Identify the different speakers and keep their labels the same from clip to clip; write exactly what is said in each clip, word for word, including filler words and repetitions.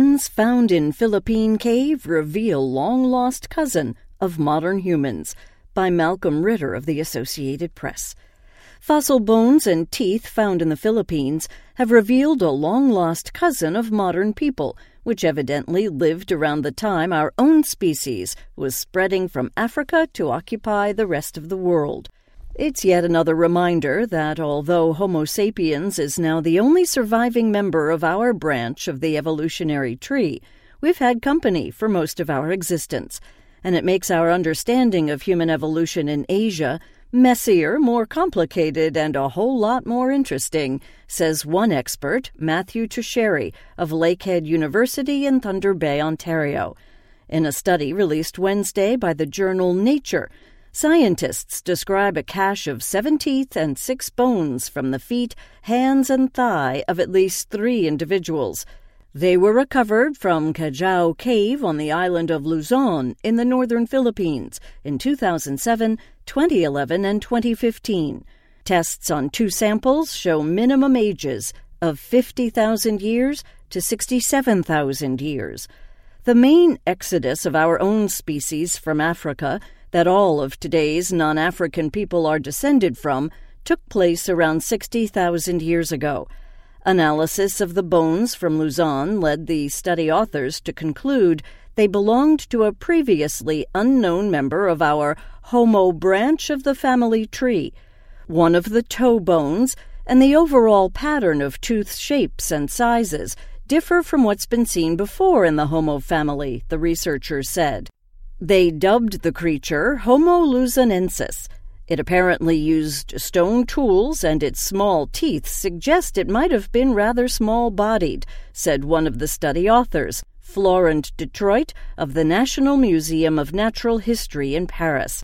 Speaker 1: Bones found in Philippine cave reveal long-lost cousin of modern humans, by Malcolm Ritter of the Associated Press. Fossil bones and teeth found in the Philippines have revealed a long-lost cousin of modern people, which evidently lived around the time our own species was spreading from Africa to occupy the rest of the world. It's yet another reminder that although Homo sapiens is now the only surviving member of our branch of the evolutionary tree, we've had company for most of our existence, and it makes our understanding of human evolution in Asia messier, more complicated, and a whole lot more interesting, says one expert, Matthew Teixeira of Lakehead University in Thunder Bay, Ontario. In a study released Wednesday by the journal Nature, scientists describe a cache of seven teeth and six bones from the feet, hands, and thigh of at least three individuals. They were recovered from Cajao Cave on the island of Luzon in the northern Philippines in two thousand seven, twenty eleven, and twenty fifteen. Tests on two samples show minimum ages of fifty thousand years to sixty-seven thousand years. The main exodus of our own species from Africa, that all of today's non-African people are descended from, took place around sixty thousand years ago. Analysis of the bones from Luzon led the study authors to conclude they belonged to a previously unknown member of our Homo branch of the family tree. One of the toe bones and the overall pattern of tooth shapes and sizes differ from what's been seen before in the Homo family, the researchers said. They dubbed the creature Homo luzonensis. It apparently used stone tools, and its small teeth suggest it might have been rather small-bodied, said one of the study authors, Florent Detroit of the National Museum of Natural History in Paris.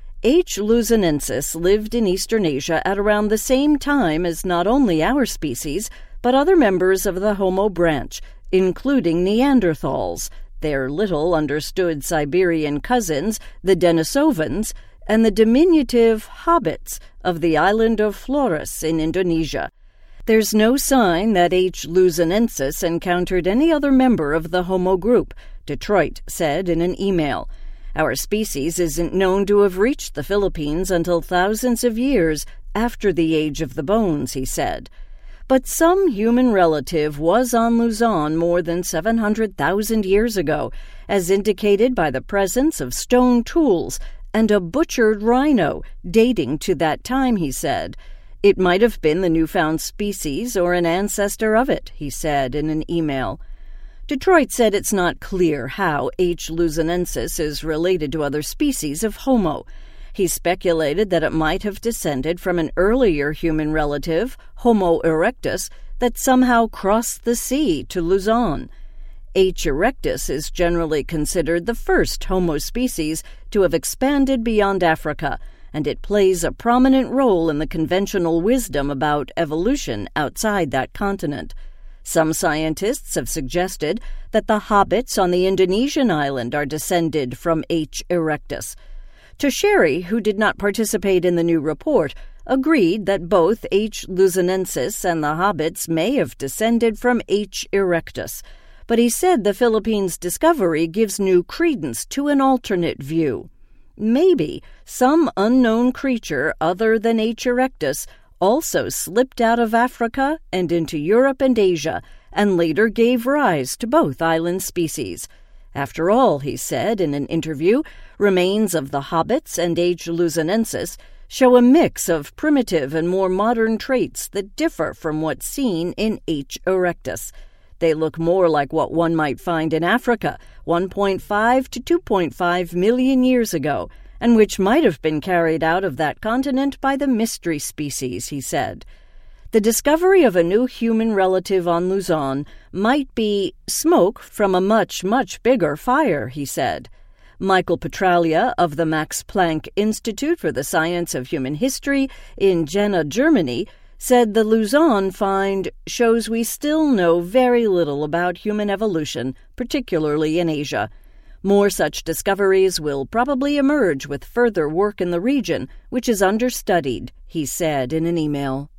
Speaker 1: H. luzonensis lived in Eastern Asia at around the same time as not only our species, but other members of the Homo branch, including Neanderthals, their little-understood Siberian cousins, the Denisovans, and the diminutive hobbits of the island of Flores in Indonesia. There's no sign that H. luzonensis encountered any other member of the Homo group, Detroit said in an email. Our species isn't known to have reached the Philippines until thousands of years after the age of the bones, he said. But some human relative was on Luzon more than seven hundred thousand years ago, as indicated by the presence of stone tools and a butchered rhino dating to that time, he said. It might have been the newfound species or an ancestor of it, he said in an email. Detroit said it's not clear how H. luzonensis is related to other species of Homo. He speculated that it might have descended from an earlier human relative, Homo erectus, that somehow crossed the sea to Luzon. H. erectus is generally considered the first Homo species to have expanded beyond Africa, and it plays a prominent role in the conventional wisdom about evolution outside that continent. Some scientists have suggested that the hobbits on the Indonesian island are descended from H. erectus. Teixeira, who did not participate in the new report, agreed that both H. luzonensis and the hobbits may have descended from H. erectus, but he said the Philippines' discovery gives new credence to an alternate view. Maybe some unknown creature other than H. erectus also slipped out of Africa and into Europe and Asia, and later gave rise to both island species. After all, he said in an interview, remains of the hobbits and H. luzonensis show a mix of primitive and more modern traits that differ from what's seen in H. erectus. They look more like what one might find in Africa one point five to two point five million years ago, and which might have been carried out of that continent by the mystery species, he said. The discovery of a new human relative on Luzon might be smoke from a much, much bigger fire, he said. Michael Petralia of the Max Planck Institute for the Science of Human History in Jena, Germany, said the Luzon find shows we still know very little about human evolution, particularly in Asia. More such discoveries will probably emerge with further work in the region, which is understudied, he said in an email.